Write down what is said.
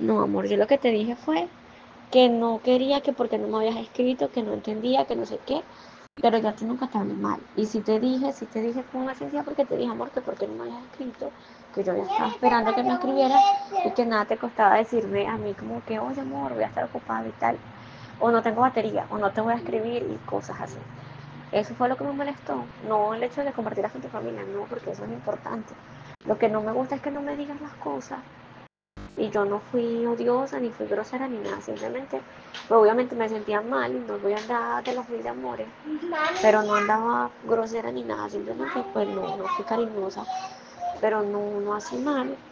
No, amor, yo lo que te dije fue que no quería, que porque no me habías escrito, que no entendía, que no sé qué, pero yo a ti nunca te hablé mal. Y si te dije cómo me sentía porque te dije, amor, que porque no me habías escrito, que yo ya estaba esperando que me escribieras y que nada te costaba decirme a mí como que, oye, amor, voy a estar ocupada y tal, o no tengo batería, o no te voy a escribir y cosas así. Eso fue lo que me molestó, no el hecho de compartirlas con tu familia, no, porque eso es importante. Lo que no me gusta es que no me digas las cosas y yo no fui odiosa, ni fui grosera, ni nada. Simplemente, pues obviamente me sentía mal y no voy a andar de los mil amores. Pero no andaba grosera ni nada. Simplemente, pues no fui cariñosa. Pero no así mal.